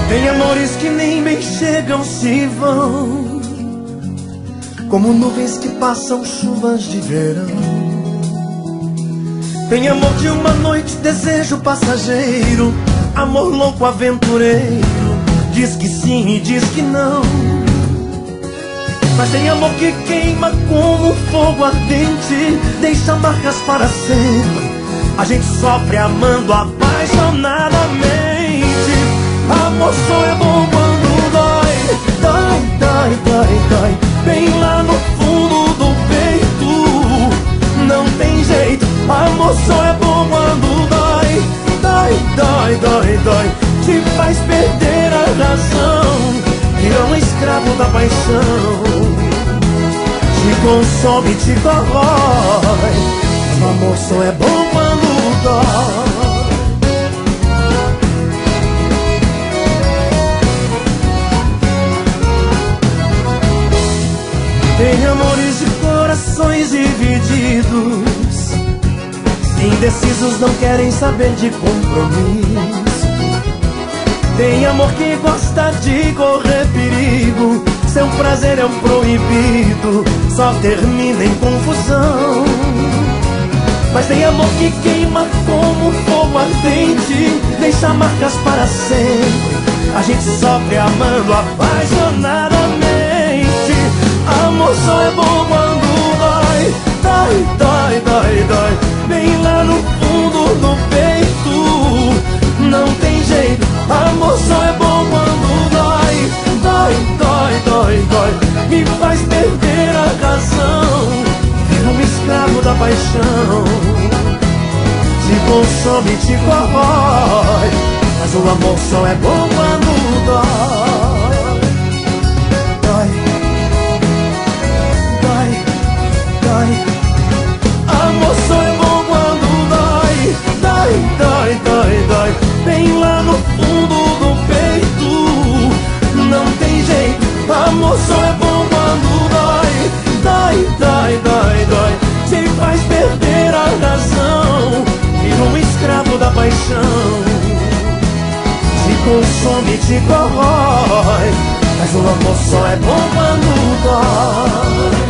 Tem amores que nem bem chegam, se vão, como nuvens que passam chuvas de verão. Tem amor de uma noite, desejo passageiro, amor louco aventureiro, diz que sim e diz que não. Mas tem amor que queima como fogo ardente, deixa marcas para sempre. A gente sofre amando apaixonadamente. Amor só é bom quando dói, dói, dói, dói, dói, bem lá no fundo do peito. Não tem jeito, amor só é bom quando dói, dói, dói, dói, dói, te faz perder a razão, vira um escravo da paixão, te consome, te corrói. O amor só é bom quando dói. Tem amores de corações divididos, indecisos, não querem saber de compromisso. Tem amor que gosta de correr perigo, seu prazer é um proibido, só termina em confusão. Mas tem amor que queima como fogo ardente, deixa marcas para sempre. A gente sofre amando apaixonadamente. Amor só é bom quando dói, dói, dói, dói, dói, bem lá no fundo do peito. Não tem jeito, amor só é bom quando dói, dói, dói, dói, dói, me faz perder a razão, vira um escravo da paixão, te consome, te corrói. Mas o amor só é bom quando dói. Amor só é bom quando dói, dói, dói, dói, dói, bem lá no fundo do peito. Não tem jeito, amor só é bom quando dói, dói, dói, dói, dói, te faz perder a razão, vira um escravo da paixão, te consome, te corrói. Mas o amor só é bom quando dói.